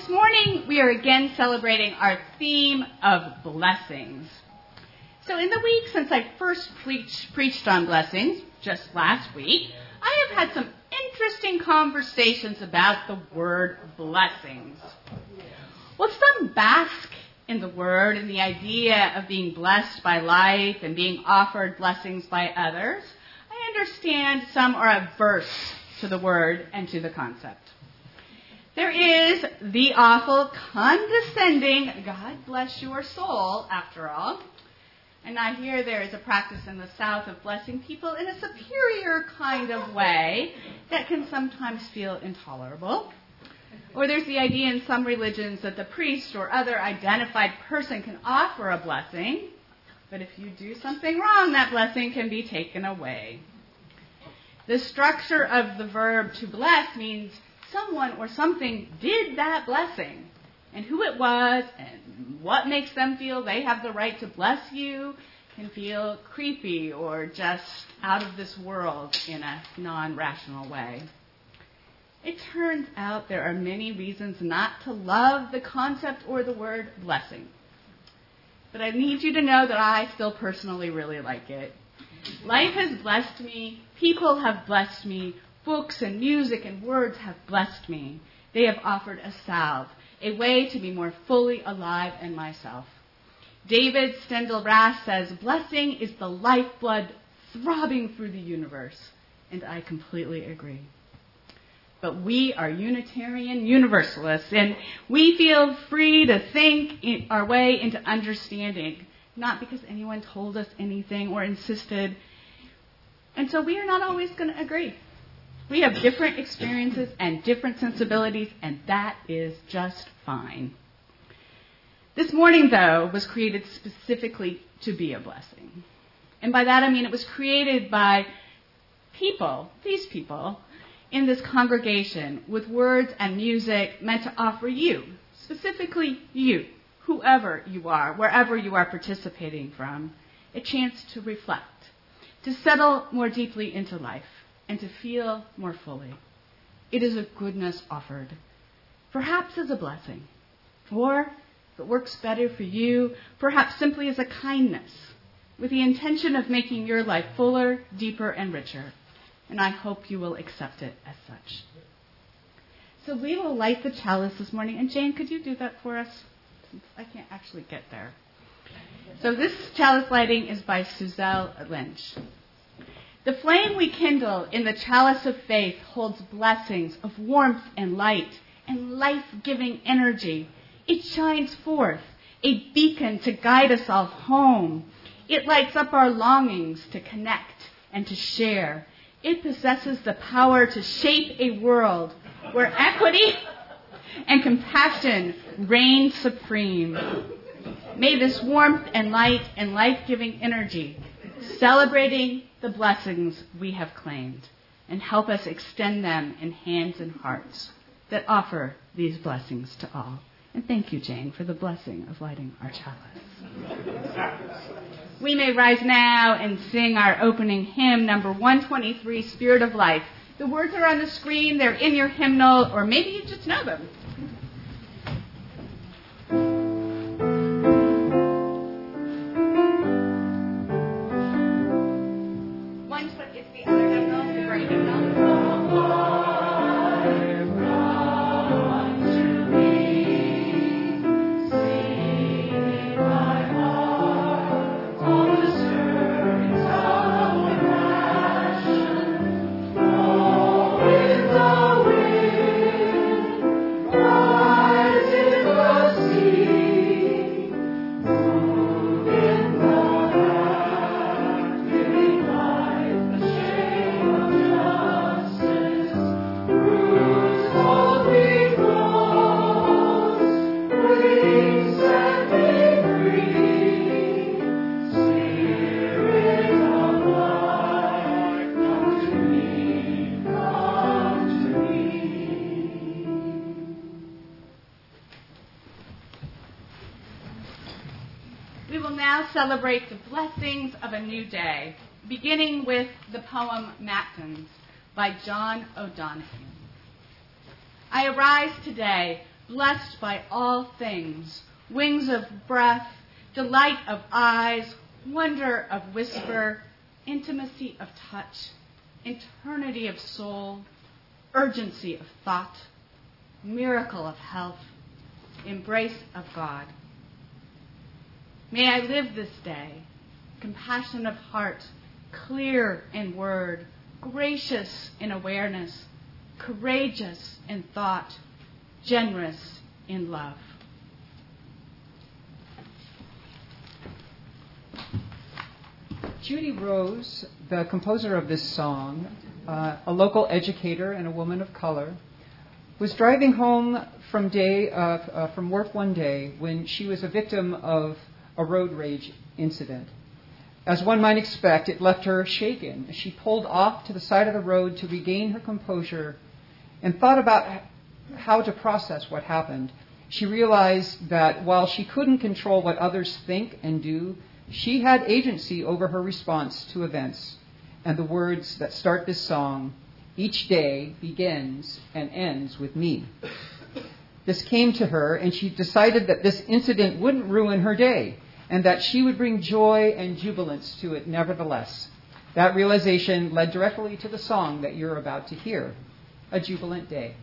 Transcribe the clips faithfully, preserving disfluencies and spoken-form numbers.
This morning, we are again celebrating our theme of blessings. So in the week since I first preach, preached on blessings, just last week, I have had some interesting conversations about the word blessings. Well, some bask in the word and the idea of being blessed by life and being offered blessings by others. I understand some are averse to the word and to the concept. There is the awful, condescending, God bless your soul, after all. And I hear there is a practice in the South of blessing people in a superior kind of way that can sometimes feel intolerable. Or there's the idea in some religions that the priest or other identified person can offer a blessing, but if you do something wrong, that blessing can be taken away. The structure of the verb to bless means someone or something did that blessing, and who it was and what makes them feel they have the right to bless you can feel creepy or just out of this world in a non-rational way. It turns out there are many reasons not to love the concept or the word blessing. But I need you to know that I still personally really like it. Life has blessed me. People have blessed me. Books and music and words have blessed me. They have offered a salve, a way to be more fully alive in myself. David Steindl-Rast says, blessing is the lifeblood throbbing through the universe. And I completely agree. But we are Unitarian Universalists, and we feel free to think in our way into understanding, not because anyone told us anything or insisted. And so we are not always going to agree. We have different experiences and different sensibilities, and that is just fine. This morning, though, was created specifically to be a blessing. And by that I mean it was created by people, these people, in this congregation with words and music meant to offer you, specifically you, whoever you are, wherever you are participating from, a chance to reflect, to settle more deeply into life, and to feel more fully. It is a goodness offered, perhaps as a blessing, or, if it works better for you, perhaps simply as a kindness, with the intention of making your life fuller, deeper, and richer. And I hope you will accept it as such. So we will light the chalice this morning. And Jane, could you do that for us? Since I can't actually get there. So this chalice lighting is by Suzelle Lynch. The flame we kindle in the chalice of faith holds blessings of warmth and light and life-giving energy. It shines forth, a beacon to guide us all home. It lights up our longings to connect and to share. It possesses the power to shape a world where equity and compassion reign supreme. May this warmth and light and life-giving energy, celebrating the blessings we have claimed, and help us extend them in hands and hearts that offer these blessings to all. And thank you, Jane, for the blessing of lighting our chalice. We may rise now and sing our opening hymn, number one twenty-three, Spirit of Life. The words are on the screen. They're in your hymnal, or maybe you just know them. One, it's the other hymnal, the great hymnal. Celebrate the blessings of a new day, beginning with the poem Matins by John O'Donohue. I arise today blessed by all things, wings of breath, delight of eyes, wonder of whisper, intimacy of touch, eternity of soul, urgency of thought, miracle of health, embrace of God. May I live this day, compassion of heart, clear in word, gracious in awareness, courageous in thought, generous in love. Judy Rose, the composer of this song, uh, a local educator and a woman of color, was driving home from day uh, uh, from work one day when she was a victim of a road rage incident. As one might expect, it left her shaken. She pulled off to the side of the road to regain her composure and thought about how to process what happened. She realized that while she couldn't control what others think and do, she had agency over her response to events. And the words that start this song, each day begins and ends with me. This came to her, and she decided that this incident wouldn't ruin her day, and that she would bring joy and jubilance to it nevertheless. That realization led directly to the song that you're about to hear, A Jubilant Day.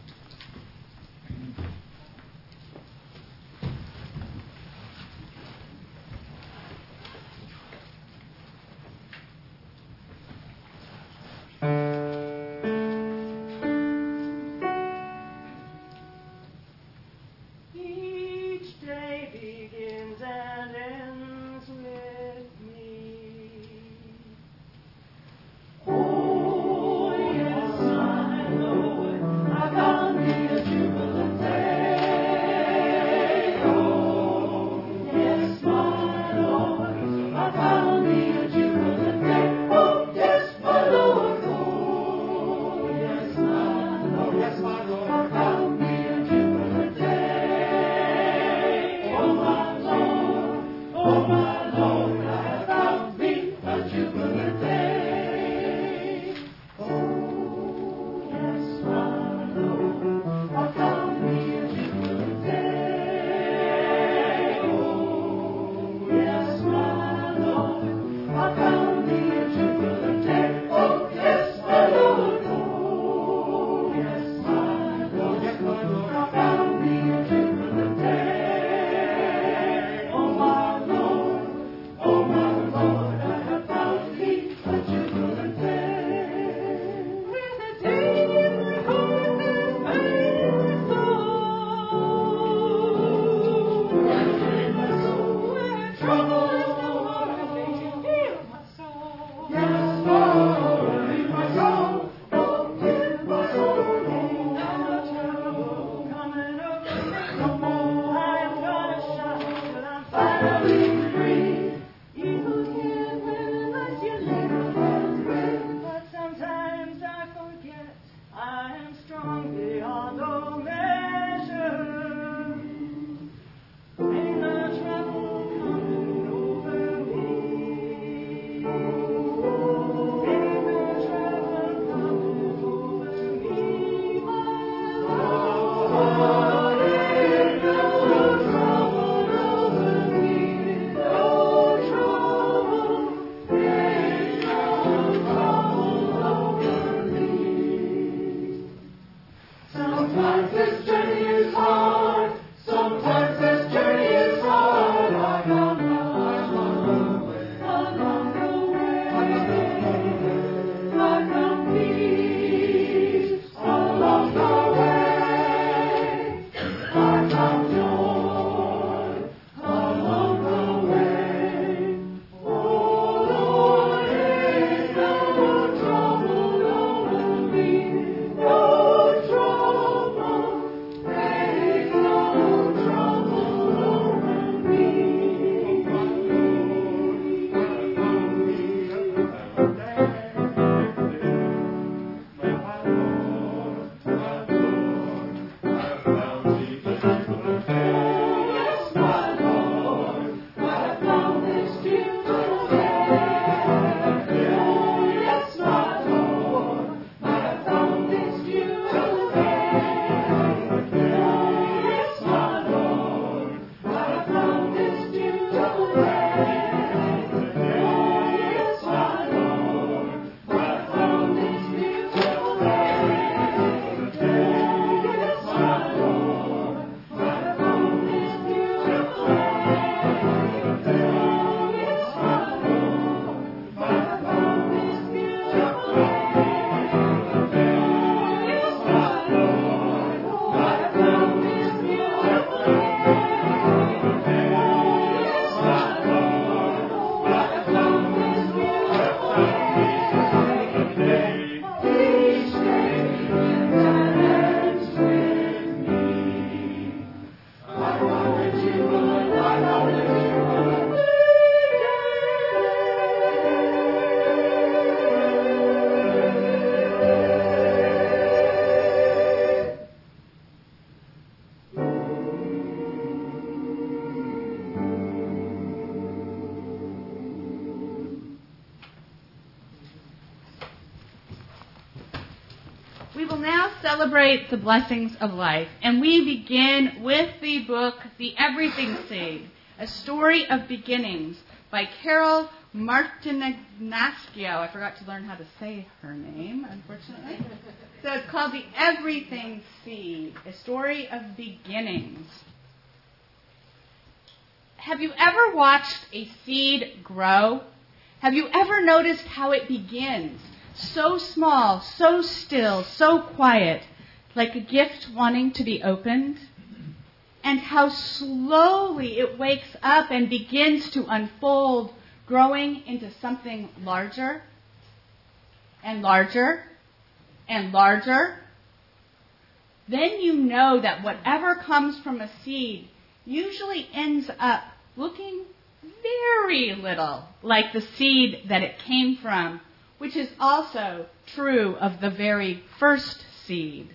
Yes, my Lord. celebrate the blessings of life, and we begin with the book, The Everything Seed, A Story of Beginnings by Carol Martinascio. I forgot to learn how to say her name, unfortunately. So it's called The Everything Seed, A Story of Beginnings. Have you ever watched a seed grow? Have you ever noticed how it begins? So small, so still, so quiet, like a gift wanting to be opened? And how slowly it wakes up and begins to unfold, growing into something larger and larger and larger. Then you know that whatever comes from a seed usually ends up looking very little like the seed that it came from, which is also true of the very first seed.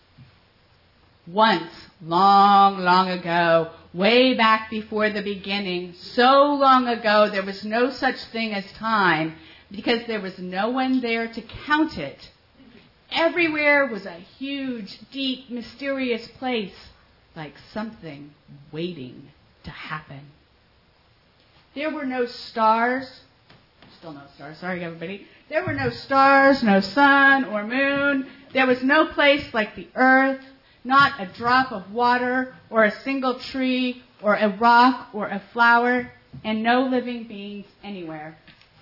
Once, long, long ago, way back before the beginning, so long ago there was no such thing as time because there was no one there to count it. Everywhere was a huge, deep, mysterious place, like something waiting to happen. There were no stars. Still no stars. Sorry, everybody. There were no stars, no sun or moon. There was no place like the earth, not a drop of water or a single tree or a rock or a flower, and no living beings anywhere.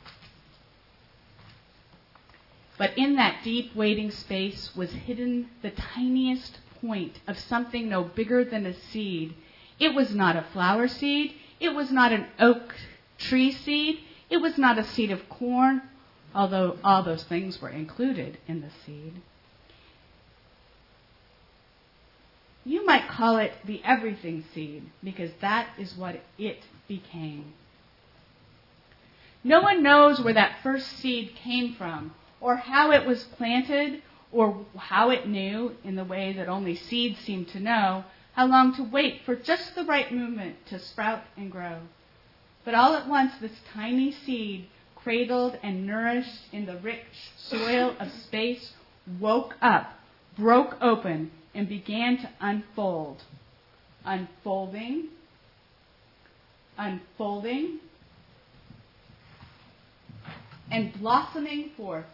But in that deep waiting space was hidden the tiniest point of something no bigger than a seed. It was not a flower seed. It was not an oak tree seed. It was not a seed of corn, although all those things were included in the seed. You might call it the everything seed, because that is what it became. No one knows where that first seed came from, or how it was planted, or how it knew, in the way that only seeds seem to know, how long to wait for just the right moment to sprout and grow. But all at once, this tiny seed, cradled and nourished in the rich soil of space, woke up, broke open, and began to unfold. Unfolding, unfolding, and blossoming forth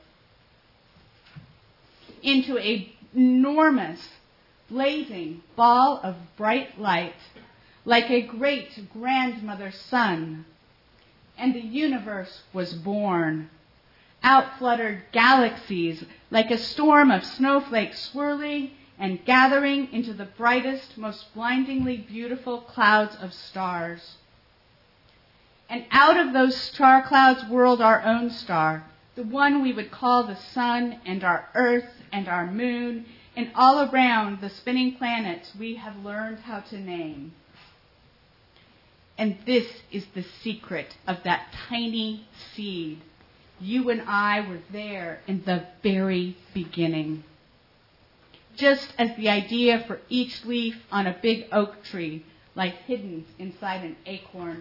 into an enormous, blazing ball of bright light, like a great grandmother's sun. And the universe was born. Out fluttered galaxies, like a storm of snowflakes swirling and gathering into the brightest, most blindingly beautiful clouds of stars. And out of those star clouds whirled our own star, the one we would call the sun, and our earth and our moon, and all around the spinning planets we have learned how to name. And this is the secret of that tiny seed. You and I were there in the very beginning. Just as the idea for each leaf on a big oak tree lies hidden inside an acorn.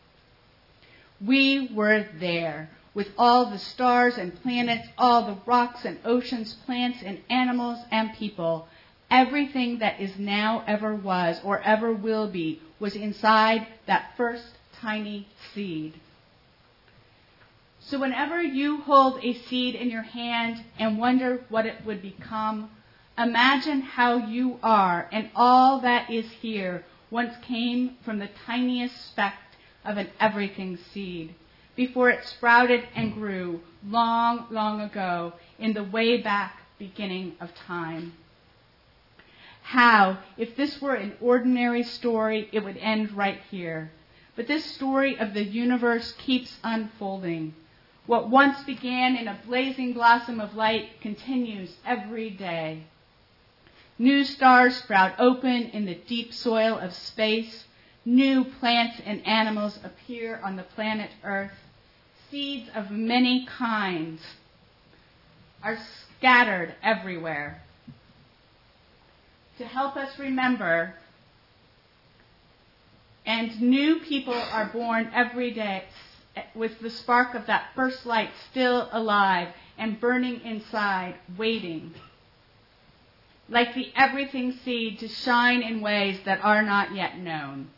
We were there with all the stars and planets, all the rocks and oceans, plants and animals and people. Everything that is now, ever was, or ever will be, was inside that first tiny seed. So whenever you hold a seed in your hand and wonder what it would become, imagine how you are and all that is here once came from the tiniest speck of an everything seed, before it sprouted and grew long, long ago in the way back beginning of time. How, if this were an ordinary story, it would end right here. But this story of the universe keeps unfolding. What once began in a blazing blossom of light continues every day. New stars sprout open in the deep soil of space. New plants and animals appear on the planet Earth. Seeds of many kinds are scattered everywhere. To help us remember, and new people are born every day with the spark of that first light still alive and burning inside, waiting. like the everything seed, to shine in ways that are not yet known.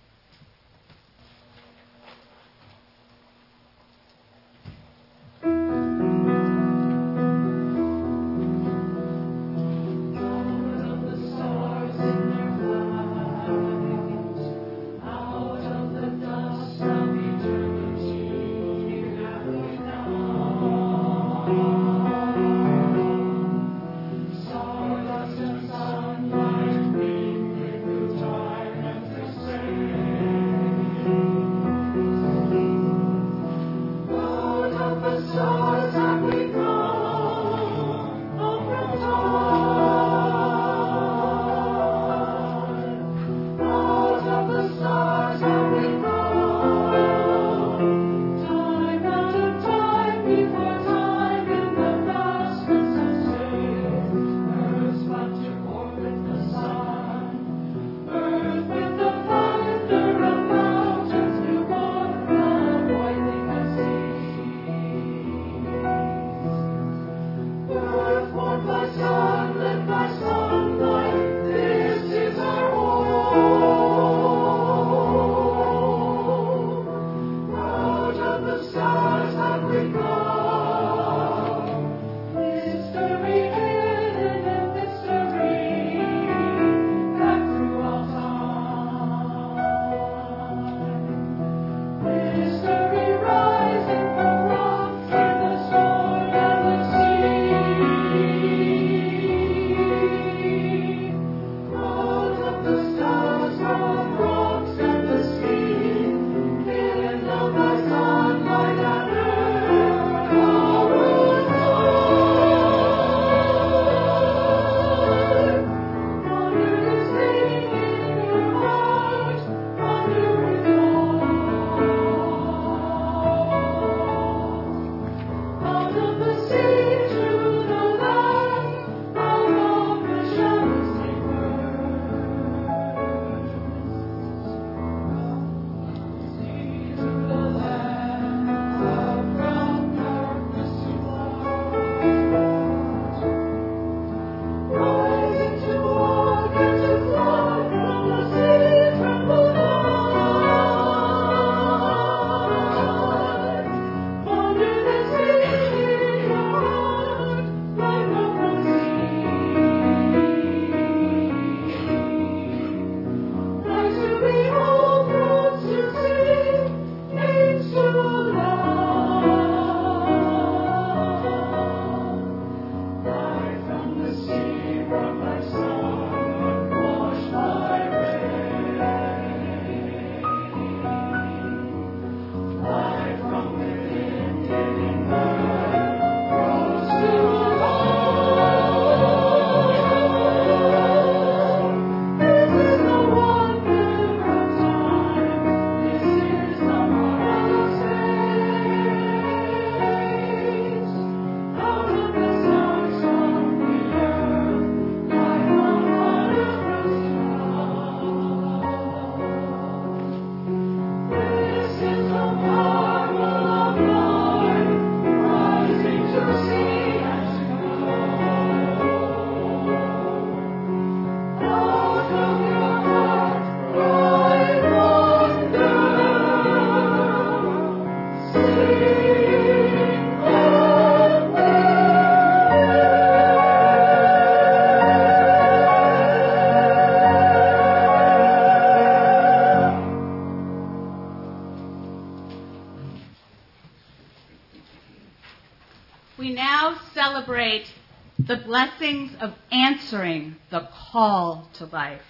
We now celebrate the blessings of answering the call to life.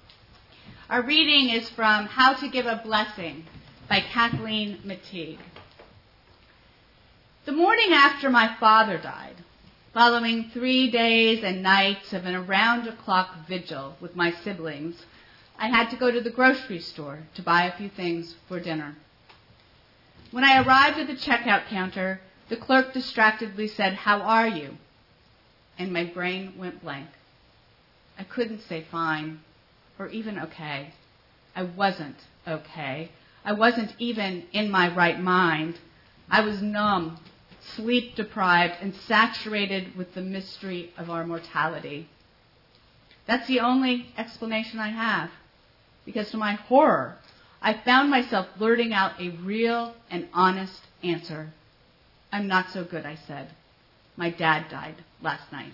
Our reading is from How to Give a Blessing by Kathleen McTeague. The morning after my father died, following three days and nights of an around-the-clock vigil with my siblings, I had to go to the grocery store to buy a few things for dinner. When I arrived at the checkout counter, the clerk distractedly said, "How are you?" And my brain went blank. I couldn't say fine or even okay. I wasn't okay. I wasn't even in my right mind. I was numb, sleep-deprived, and saturated with the mystery of our mortality. That's the only explanation I have. Because to my horror, I found myself blurting out a real and honest answer. I'm not so good, I said. My dad died last night.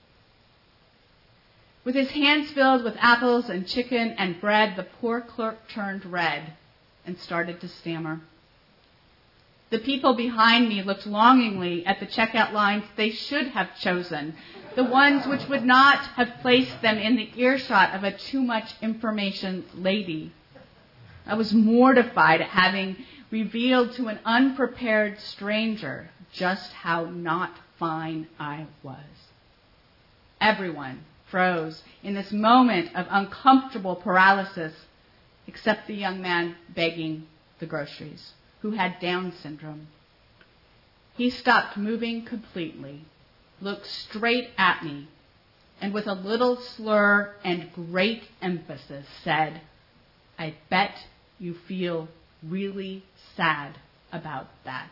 With his hands filled with apples and chicken and bread, the poor clerk turned red and started to stammer. The people behind me looked longingly at the checkout lines they should have chosen, the ones which would not have placed them in the earshot of a too much information lady. I was mortified at having revealed to an unprepared stranger just how not fine I was. Everyone froze in this moment of uncomfortable paralysis, except the young man begging the groceries, who had Down syndrome. He stopped moving completely, looked straight at me, and with a little slur and great emphasis said, I bet you feel really sad about that.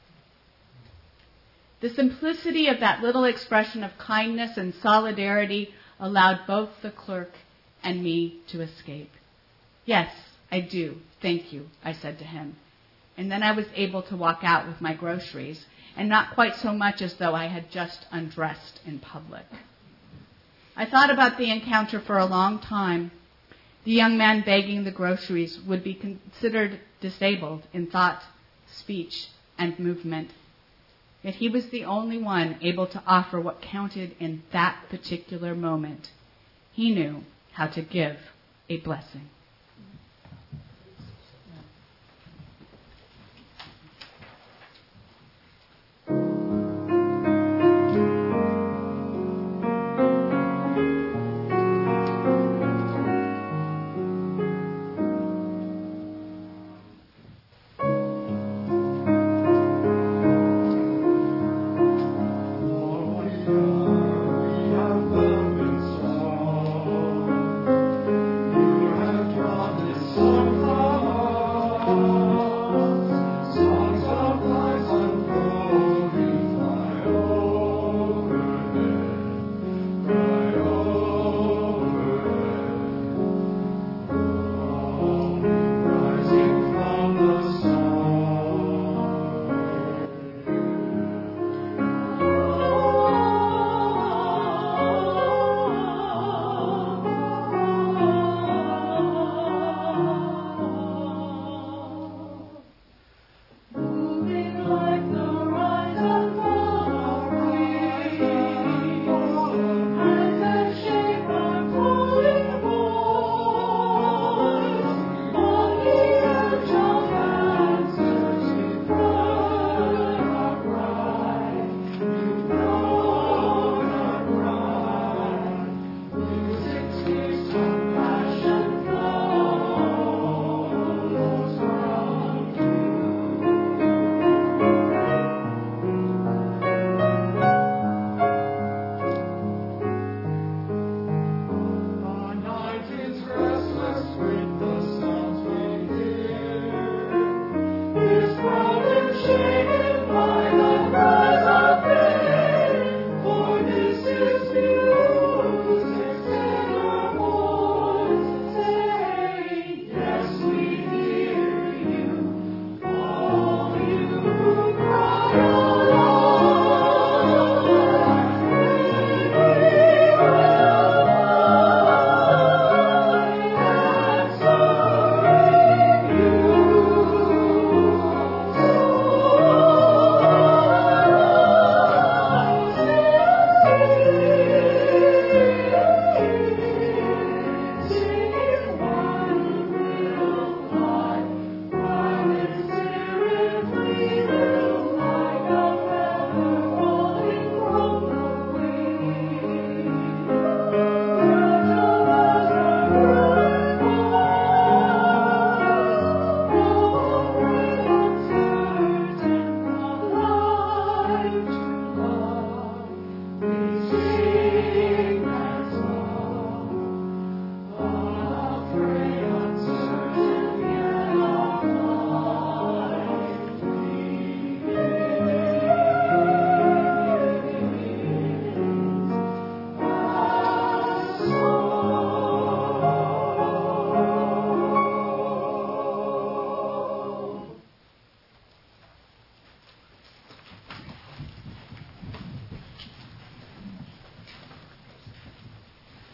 The simplicity of that little expression of kindness and solidarity allowed both the clerk and me to escape. Yes, I do. Thank you, I said to him. And then I was able to walk out with my groceries, and not quite so much as though I had just undressed in public. I thought about the encounter for a long time. The young man begging the groceries would be considered disabled in thought, speech, and movement. Yet he was the only one able to offer what counted in that particular moment. He knew how to give a blessing. You have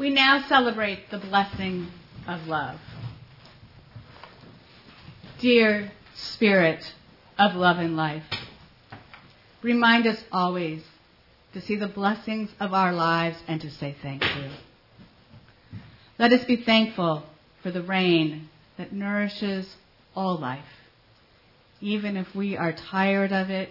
we now celebrate the blessing of love. Dear Spirit of love and life, remind us always to see the blessings of our lives and to say thank you. Let us be thankful for the rain that nourishes all life, even if we are tired of it.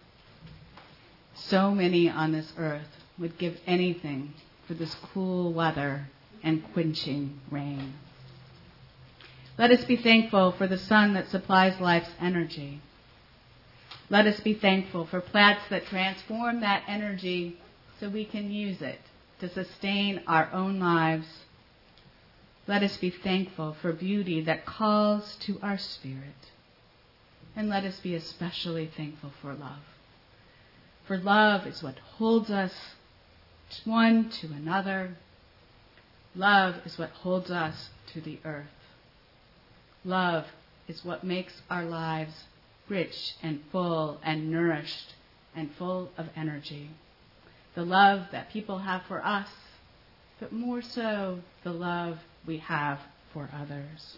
So many on this earth would give anything for this cool weather and quenching rain. Let us be thankful for the sun that supplies life's energy. Let us be thankful for plants that transform that energy so we can use it to sustain our own lives. Let us be thankful for beauty that calls to our spirit. And let us be especially thankful for love. For love is what holds us one to another. Love is what holds us to the earth. Love is what makes our lives rich and full and nourished and full of energy. The love that people have for us, but more so the love we have for others.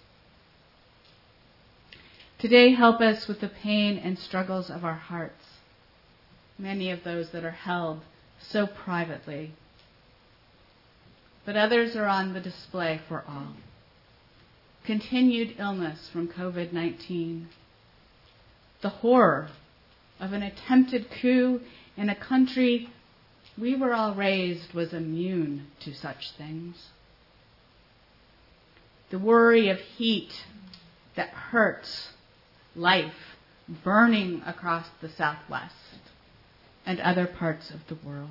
Today, help us with the pain and struggles of our hearts, many of those that are held so privately, but others are on the display for all. Continued illness from covid nineteen, the horror of an attempted coup in a country we were all raised was immune to such things. The worry of heat that hurts life burning across the Southwest and other parts of the world.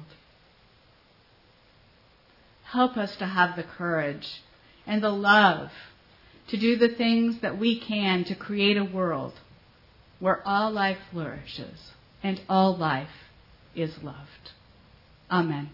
Help us to have the courage and the love to do the things that we can to create a world where all life flourishes and all life is loved. Amen.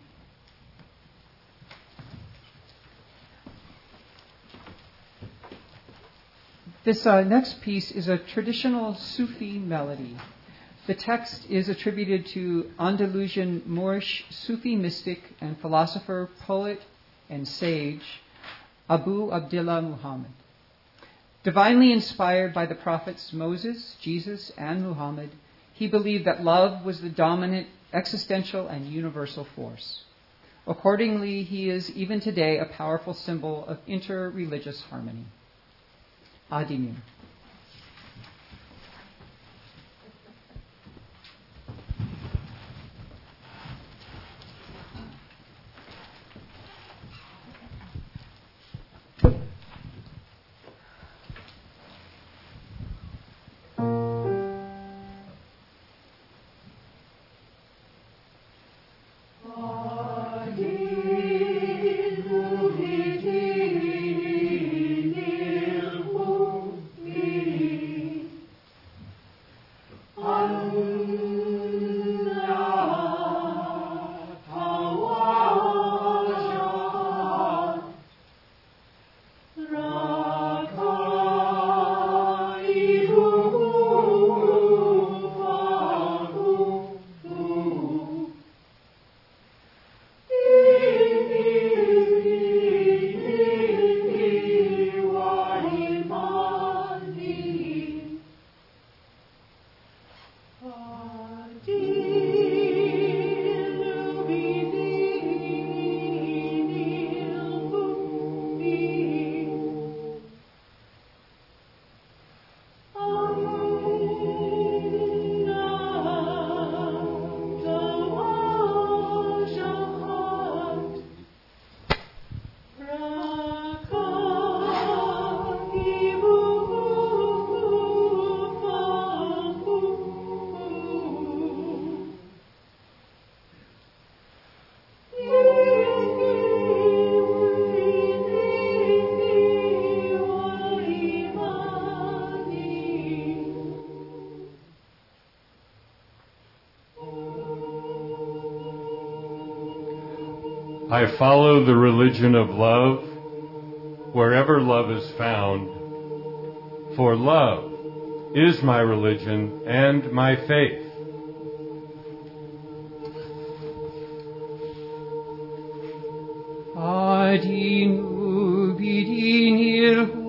This uh, next piece is a traditional Sufi melody. The text is attributed to Andalusian Moorish Sufi mystic and philosopher, poet, and sage Abu Abdillah Muhammad. Divinely inspired by the prophets Moses, Jesus, and Muhammad, he believed that love was the dominant existential and universal force. Accordingly, he is even today a powerful symbol of inter-religious harmony. Adinu. I follow the religion of love wherever love is found, for love is my religion and my faith. I adinu bidinirhu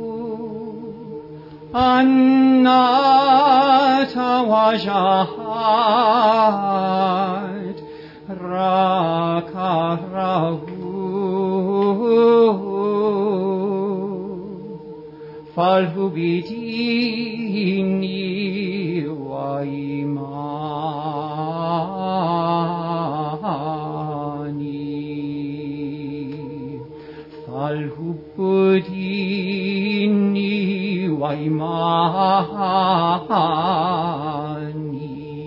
annata wajahat rakarahu falhu bidini wa imani falhu bidini wa imani.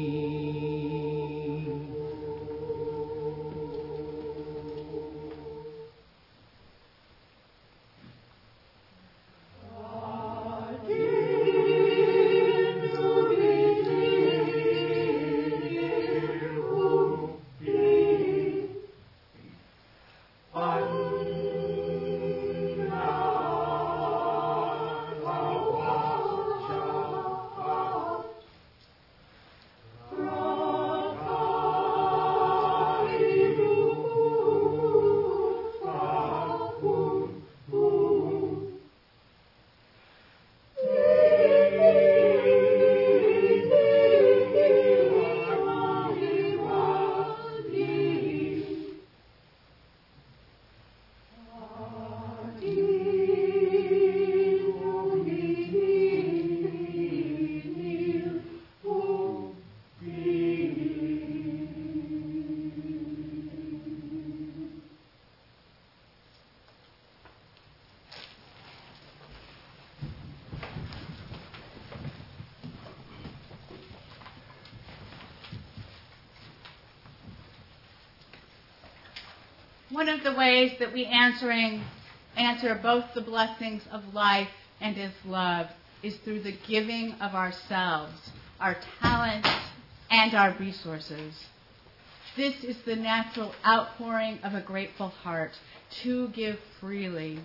One of the ways that we answering, answer both the blessings of life and His love is through the giving of ourselves, our talents, and our resources. This is the natural outpouring of a grateful heart, to give freely.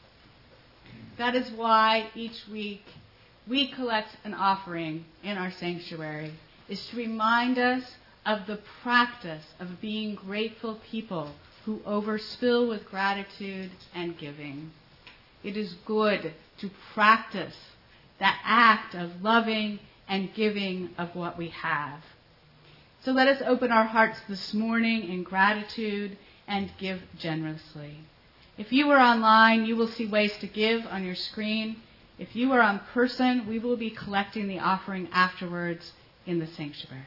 That is why each week we collect an offering in our sanctuary, is to remind us of the practice of being grateful people who overspill with gratitude and giving. It is good to practice that act of loving and giving of what we have. So let us open our hearts this morning in gratitude and give generously. If you are online, you will see ways to give on your screen. If you are in person, we will be collecting the offering afterwards in the sanctuary.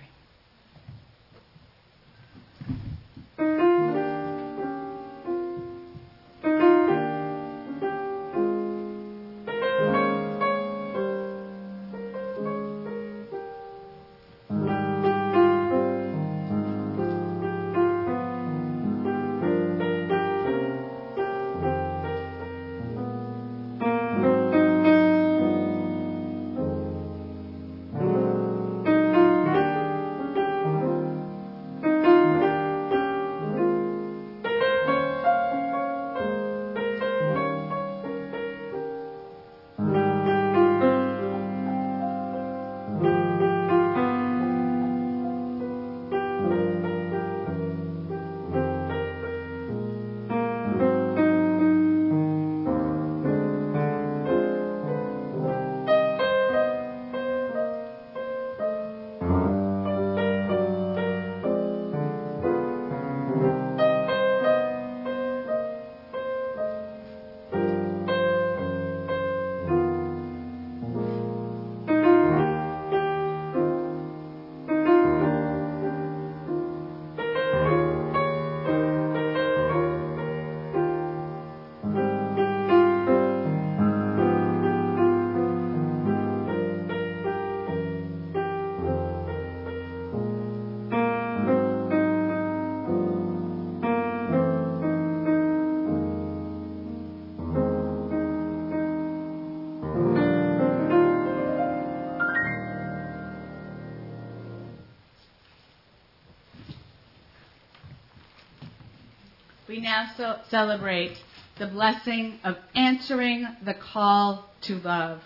We now so celebrate the blessing of answering the call to love.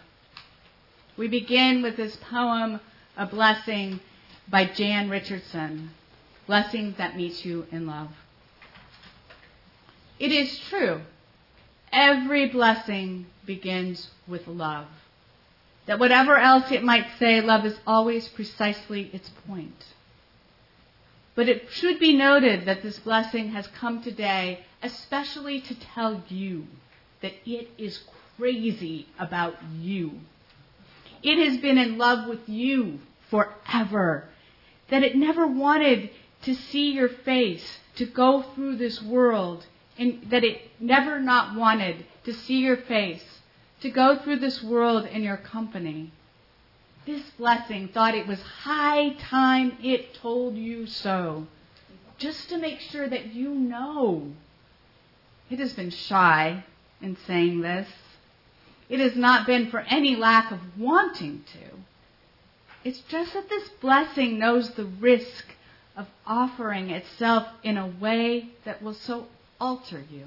We begin with this poem, A Blessing, by Jan Richardson, Blessing That Meets You in Love. It is true every blessing begins with love. That whatever else it might say, love is always precisely its point. But it should be noted that this blessing has come today especially to tell you that it is crazy about you. It has been in love with you forever. That it never wanted to see your face, to go through this world, and that it never not wanted to see your face, to go through this world in your company. This blessing thought it was high time it told you so, just to make sure that you know. It has been shy in saying this. It has not been for any lack of wanting to. It's just that this blessing knows the risk of offering itself in a way that will so alter you.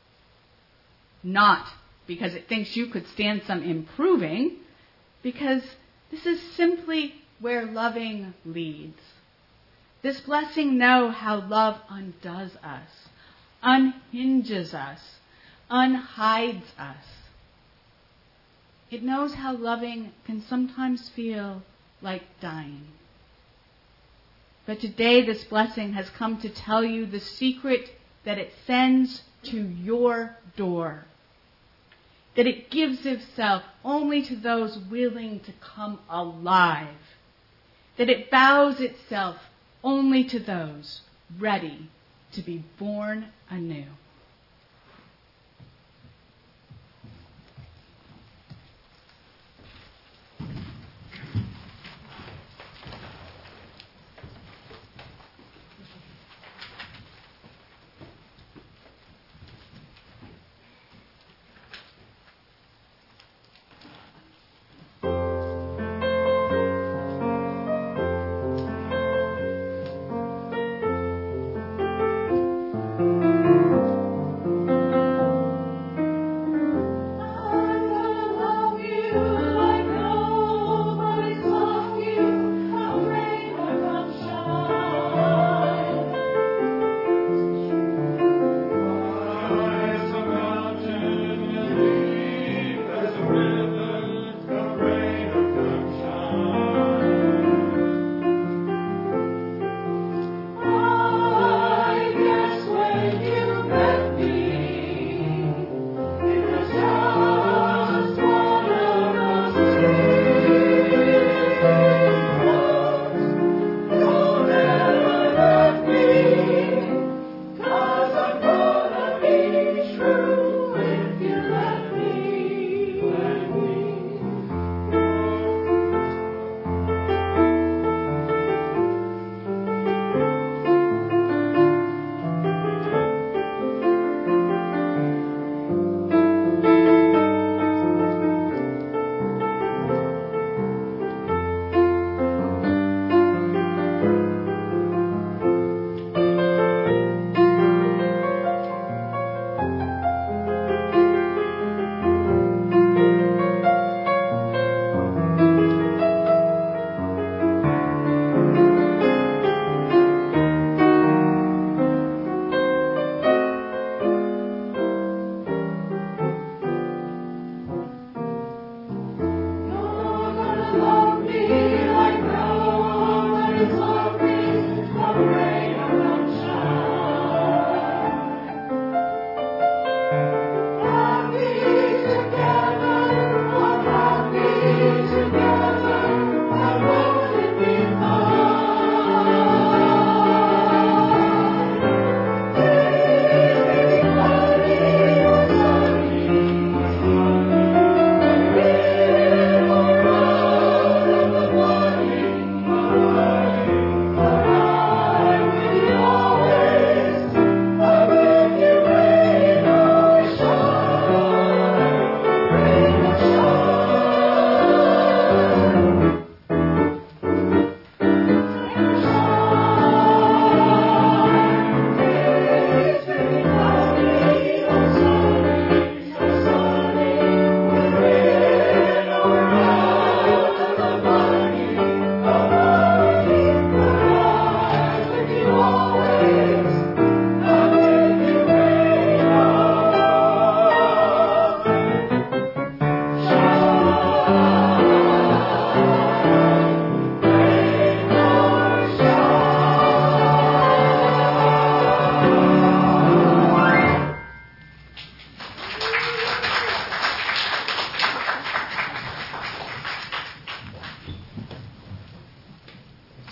Not because it thinks you could stand some improving, because this is simply where loving leads. This blessing knows how love undoes us, unhinges us, unhides us. It knows how loving can sometimes feel like dying. But today this blessing has come to tell you the secret that it sends to your door. That it gives itself only to those willing to come alive. That it bows itself only to those ready to be born anew.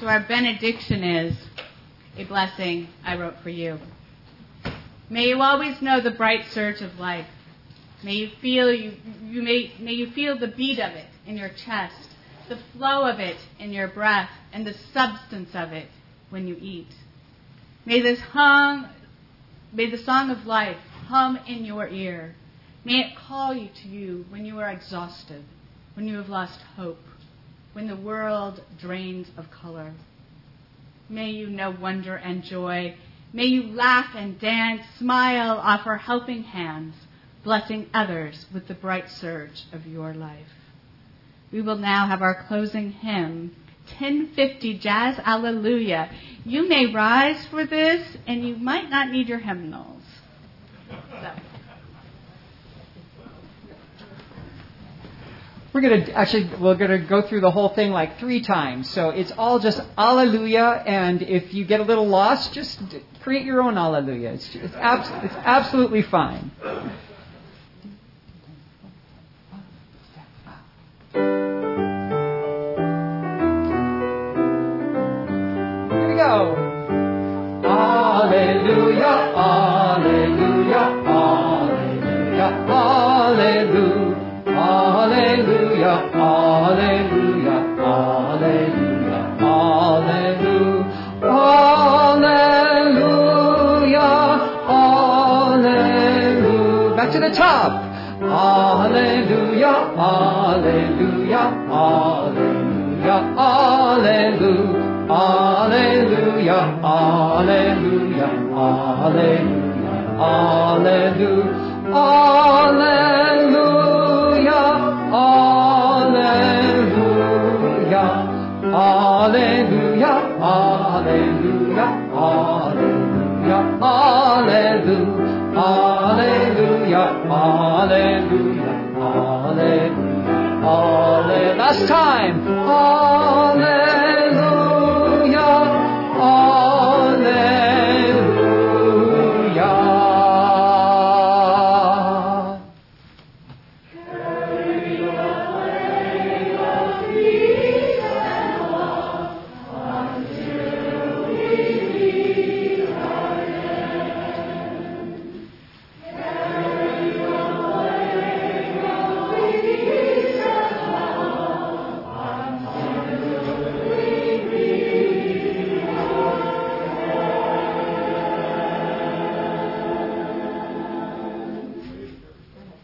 So our benediction is a blessing I wrote for you. May you always know the bright surge of life. May you feel you, you may, may you feel the beat of it in your chest, the flow of it in your breath, and the substance of it when you eat. May this hum, may the song of life hum in your ear. May it call you to you when you are exhausted, when you have lost hope, when the world drains of color. May you know wonder and joy. May you laugh and dance, smile, offer helping hands, blessing others with the bright surge of your life. We will now have our closing hymn, ten fifty Jazz Alleluia. You may rise for this, and you might not need your hymnals. So. We're going to actually, we're going to go through the whole thing like three times. So it's all just Alleluia, and if you get a little lost, just create your own Alleluia. It's, it's, abs- it's absolutely fine. Here we go. Alleluia, Alleluia, Alleluia, Alleluia. Alleluia, Alleluia, Alleluia, Alleluia, Alleluia, Alleluia. Back to the top. Alleluia, Alleluia, Alleluia, Alleluia, Alleluia, Alleluia, Alleluia, Alleluia, Alleluia. Alleluia, Alleluia, Alleluia, Alleluia, Alleluia, Alleluia, Alleluia, Alleluia. Last time.